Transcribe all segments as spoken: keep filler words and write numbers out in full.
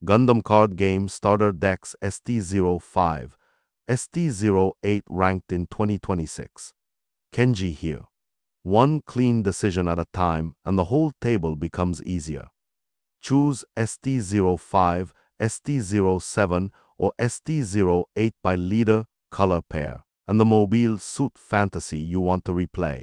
Gundam Card Game Starter Decks S T zero five, S T zero eight ranked in twenty twenty-six. Kenji here. One clean decision at a time and the whole table becomes easier. Choose S T zero five, S T zero seven, or S T zero eight by leader, color pair, and the mobile suit fantasy you want to replay.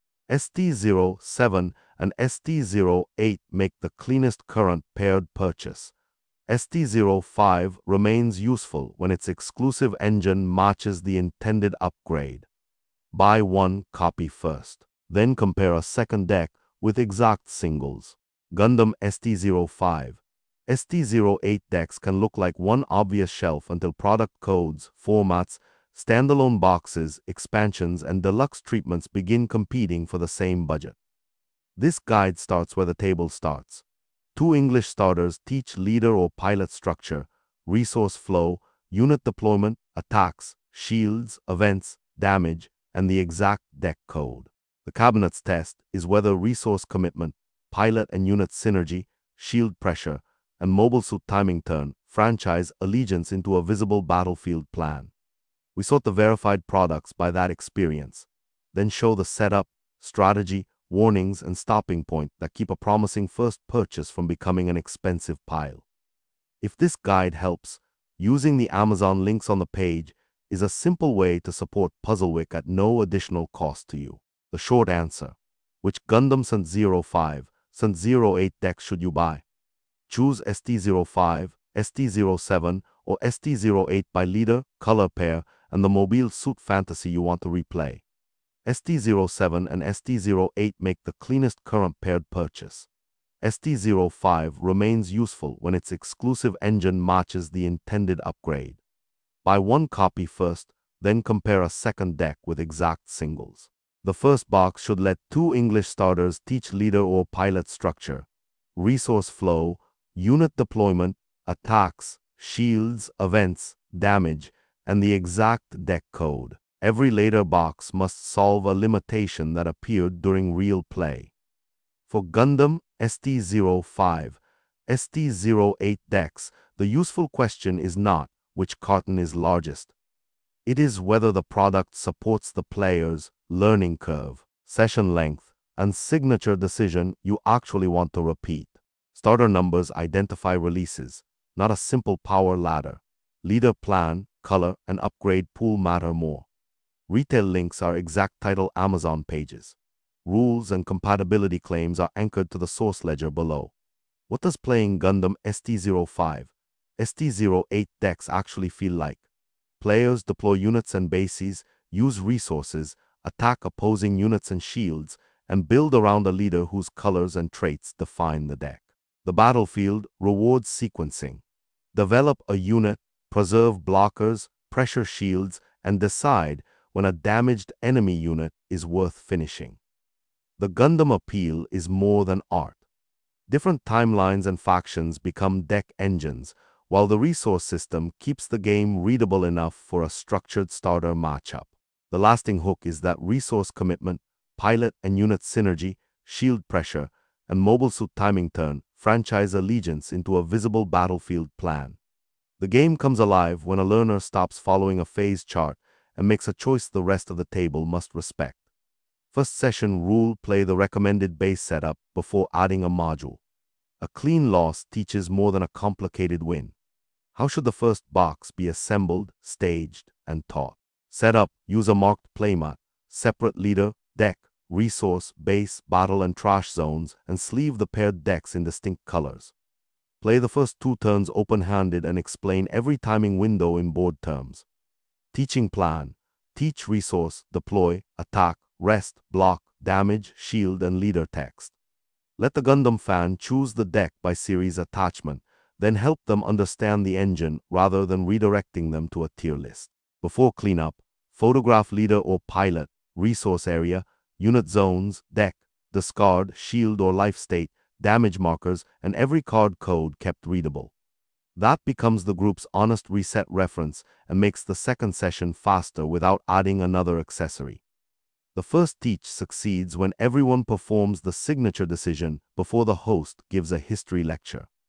S T zero seven and S T zero eight make the cleanest current paired purchase. S T zero five remains useful when its exclusive engine matches the intended upgrade. Buy one copy first, then compare a second deck with exact singles. Gundam S T zero five, S T zero eight decks can look like one obvious shelf until product codes, formats, standalone boxes, expansions, and deluxe treatments begin competing for the same budget. This guide starts where the table starts. Two English starters teach leader or pilot structure, resource flow, unit deployment, attacks, shields, events, damage, and the exact deck code. The cabinets test is whether resource commitment, pilot and unit synergy, shield pressure, and mobile suit timing turn franchise allegiance into a visible battlefield plan. We sort the verified products by that experience, then show the setup, strategy, warnings, and stopping point that keep a promising first purchase from becoming an expensive pile. If this guide helps, using the Amazon links on the page is a simple way to support Puzzlewick at no additional cost to you. The short answer: which Gundam S T zero five, S T zero eight decks should you buy? Choose S T zero five, S T zero seven, or S T zero eight by leader, color pair, and the mobile suit fantasy you want to replay. S T zero seven and S T zero eight make the cleanest current paired purchase. S T zero five remains useful when its exclusive engine matches the intended upgrade. Buy one copy first, then compare a second deck with exact singles. The first box should let two English starters teach leader or pilot structure, resource flow, unit deployment, attacks, shields, events, damage, and the exact deck code. Every later box must solve a limitation that appeared during real play. For Gundam S T zero five, S T zero eight decks, the useful question is not which carton is largest. It is whether the product supports the player's learning curve, session length, and signature decision you actually want to repeat. Starter numbers identify releases, not a simple power ladder. Leader plan, color, and upgrade pool matter more. Retail links are exact title Amazon pages. Rules and compatibility claims are anchored to the source ledger below. What does playing Gundam S T zero five, S T zero eight decks actually feel like? Players deploy units and bases, use resources, attack opposing units and shields, and build around a leader whose colors and traits define the deck. The battlefield rewards sequencing. Develop a unit, preserve blockers, pressure shields, and decide when a damaged enemy unit is worth finishing. The Gundam appeal is more than art. Different timelines and factions become deck engines, while the resource system keeps the game readable enough for a structured starter matchup. The lasting hook is that resource commitment, pilot and unit synergy, shield pressure, and mobile suit timing turn franchise allegiance into a visible battlefield plan. The game comes alive when a learner stops following a phase chart and makes a choice the rest of the table must respect. First session rule: play the recommended base setup before adding a module. A clean loss teaches more than a complicated win. How should the first box be assembled, staged, and taught? Setup: use a marked playmat, separate leader, deck, resource, base, battle, and trash zones, and sleeve the paired decks in distinct colors. Play the first two turns open-handed and explain every timing window in board terms. Teaching plan: teach resource, deploy, attack, rest, block, damage, shield, and leader text. Let the Gundam fan choose the deck by series attachment, then help them understand the engine rather than redirecting them to a tier list. Before cleanup, photograph leader or pilot, resource area, unit zones, deck, discard, shield or life state, damage markers, and every card code kept readable. That becomes the group's honest reset reference and makes the second session faster without adding another accessory. The first teach succeeds when everyone performs the signature decision before the host gives a history lecture.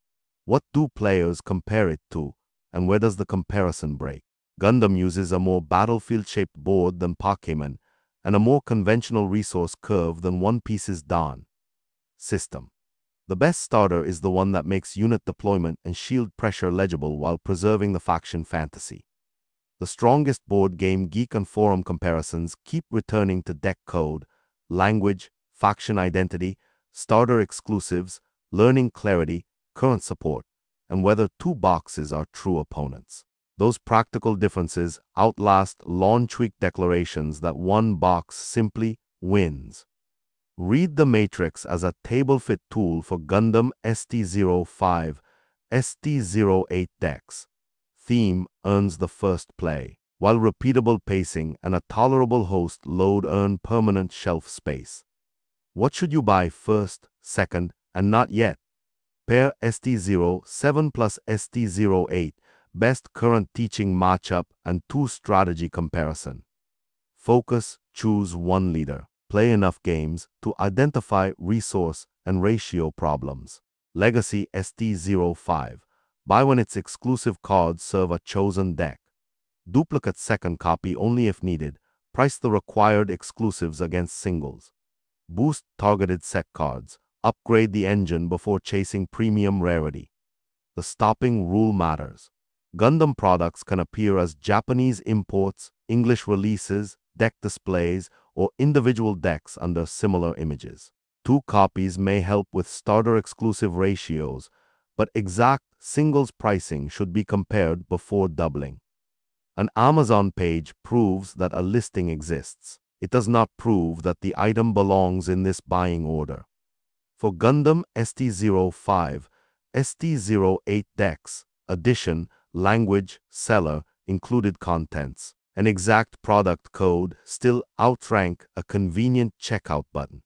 What do players compare it to, and where does the comparison break? Gundam uses a more battlefield-shaped board than Pokemon, and a more conventional resource curve than One Piece's Dawn system. The best starter is the one that makes unit deployment and shield pressure legible while preserving the faction fantasy. The strongest board game geek and forum comparisons keep returning to deck code, language, faction identity, starter exclusives, learning clarity, current support, and whether two boxes are true opponents. Those practical differences outlast launch week declarations that one box simply wins. Read the Matrix as a table-fit tool for Gundam S T zero five, S T zero eight decks. Theme earns the first play, while repeatable pacing and a tolerable host load earn permanent shelf space. What should you buy first, second, and not yet? Pair S T zero seven plus S T zero eight, best current teaching matchup and two strategy comparison. Focus, choose one leader. Play enough games to identify resource and ratio problems. Legacy S T zero five. Buy when its exclusive cards serve a chosen deck. Duplicate second copy only if needed. Price the required exclusives against singles. Boost targeted set cards. Upgrade the engine before chasing premium rarity. The stopping rule matters. Gundam products can appear as Japanese imports, English releases, deck displays, or individual decks under similar images. Two copies may help with starter-exclusive ratios, but exact singles pricing should be compared before doubling. An Amazon page proves that a listing exists. It does not prove that the item belongs in this buying order. For Gundam S T zero five, S T zero eight decks, edition, language, seller, included contents, an exact product code still outrank a convenient checkout button.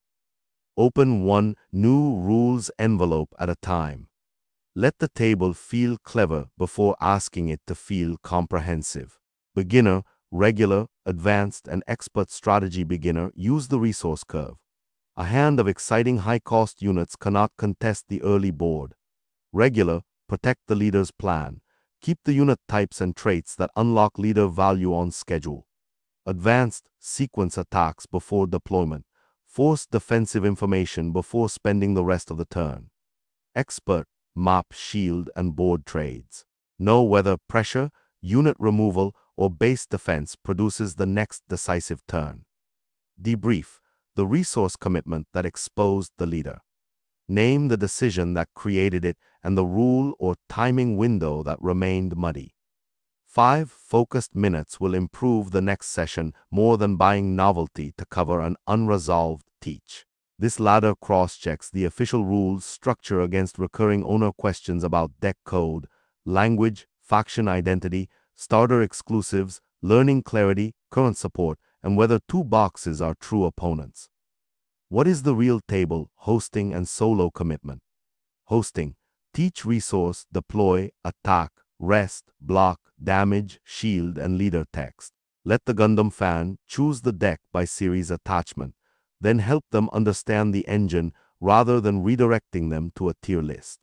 Open one new rules envelope at a time. Let the table feel clever before asking it to feel comprehensive. Beginner, regular, advanced, and expert strategy beginner use the resource curve. A hand of exciting high-cost units cannot contest the early board. Regular, protect the leader's plan. Keep the unit types and traits that unlock leader value on schedule. Advanced, sequence attacks before deployment. Force defensive information before spending the rest of the turn. Expert, map, shield, and board trades. Know whether pressure, unit removal, or base defense produces the next decisive turn. Debrief, the resource commitment that exposed the leader. Name the decision that created it and the rule or timing window that remained muddy. Five focused minutes will improve the next session more than buying novelty to cover an unresolved teach. This ladder cross-checks the official rules structure against recurring owner questions about deck code, language, faction identity, starter exclusives, learning clarity, current support, and whether two boxes are true opponents. What is the real table, hosting, and solo commitment? Hosting, teach resource, deploy, attack, rest, block, damage, shield, and leader text. Let the Gundam fan choose the deck by series attachment, then help them understand the engine rather than redirecting them to a tier list.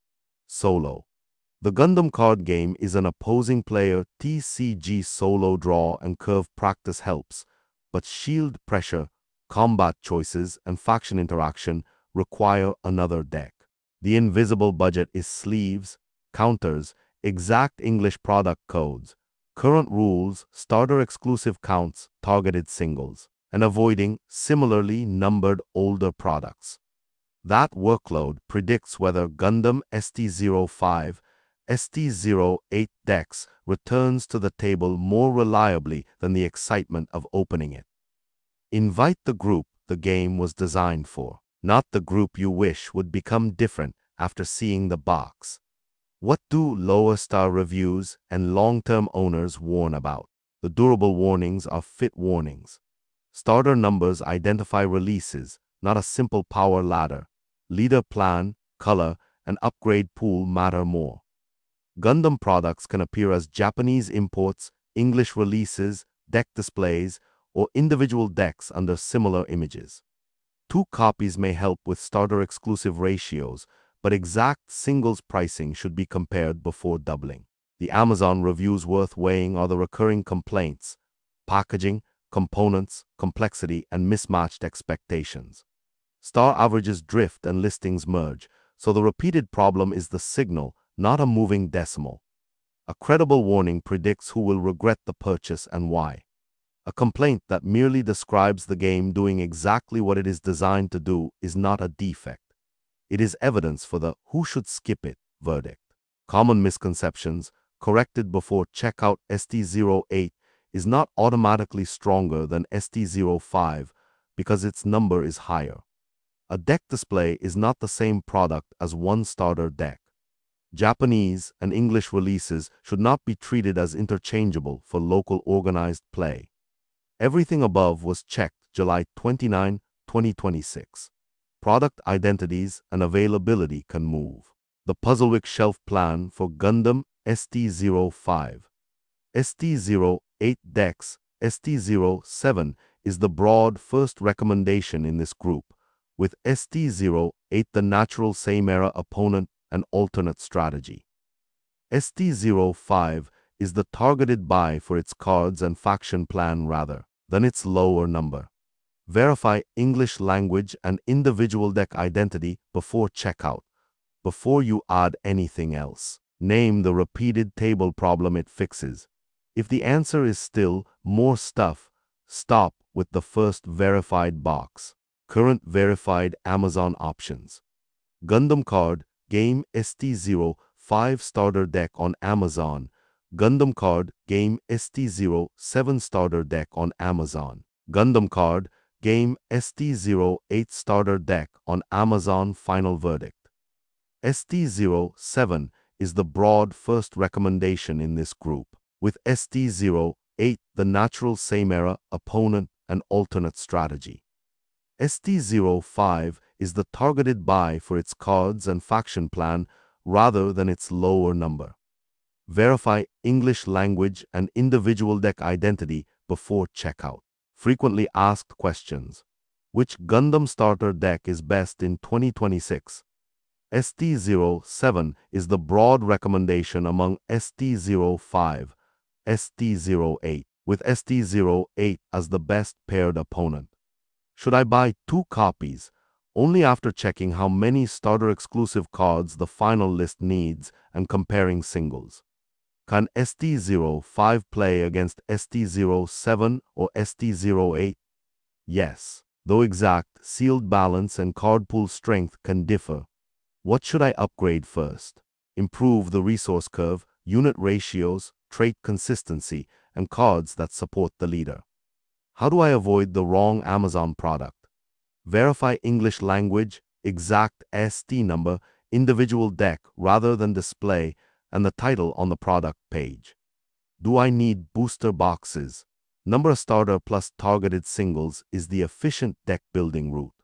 Solo. The Gundam card game is an opposing player T C G solo draw and curve practice helps, but shield pressure, combat choices, and faction interaction require another deck. The invisible budget is sleeves, counters, exact English product codes, current rules, starter exclusive counts, targeted singles, and avoiding similarly numbered older products. That workload predicts whether Gundam S T zero five, S T zero eight decks returns to the table more reliably than the excitement of opening it. Invite the group the game was designed for, not the group you wish would become different after seeing the box. What do lower star reviews and long-term owners warn about? The durable warnings are fit warnings. Starter numbers identify releases, not a simple power ladder. Leader plan, color, and upgrade pool matter more. Gundam products can appear as Japanese imports, English releases, deck displays, or individual decks under similar images. Two copies may help with starter exclusive ratios, but exact singles pricing should be compared before doubling. The Amazon reviews worth weighing are the recurring complaints: packaging, components, complexity, and mismatched expectations. Star averages drift and listings merge, so the repeated problem is the signal, not a moving decimal. A credible warning predicts who will regret the purchase and why. A complaint that merely describes the game doing exactly what it is designed to do is not a defect. It is evidence for the "who should skip it" verdict. Common misconceptions: corrected before checkout S T zero eight is not automatically stronger than S T zero five because its number is higher. A deck display is not the same product as one starter deck. Japanese and English releases should not be treated as interchangeable for local organized play. Everything above was checked July twenty-ninth, twenty twenty-six. Product identities and availability can move. The Puzzlewick shelf plan for Gundam S T zero five. S T zero eight decks S T zero seven is the broad first recommendation in this group, with S T zero eight the natural same-era opponent and alternate strategy. S T zero five is the targeted buy for its cards and faction plan rather than its lower number. Verify English language and individual deck identity before checkout, before you add anything else. Name the repeated table problem it fixes. If the answer is still more stuff, stop with the first verified box. Current verified Amazon options: Gundam card game S T zero five starter deck on Amazon, Gundam card game S T zero seven starter deck on Amazon, Gundam card game S T zero eight starter deck on Amazon. Final verdict: S T zero seven is the broad first recommendation in this group, with S T zero eight the natural same-era opponent and alternate strategy. S T zero five is the targeted buy for its cards and faction plan rather than its lower number. Verify English language and individual deck identity before checkout. Frequently asked questions: which Gundam starter deck is best in twenty twenty-six? S T zero seven is the broad recommendation among S T zero five, S T zero eight, with S T zero eight as the best paired opponent. Should I buy two copies? Only after checking how many starter-exclusive cards the final list needs and comparing singles. Can S T zero five play against S T zero seven or S T zero eight? Yes, though exact sealed balance and card pool strength can differ. What should I upgrade first? Improve the resource curve, unit ratios, trait consistency, and cards that support the leader. How do I avoid the wrong Amazon product? Verify English language, exact S T number, individual deck rather than display, and the title on the product page. Do I need booster boxes? Number starter plus targeted singles is the efficient deck building route.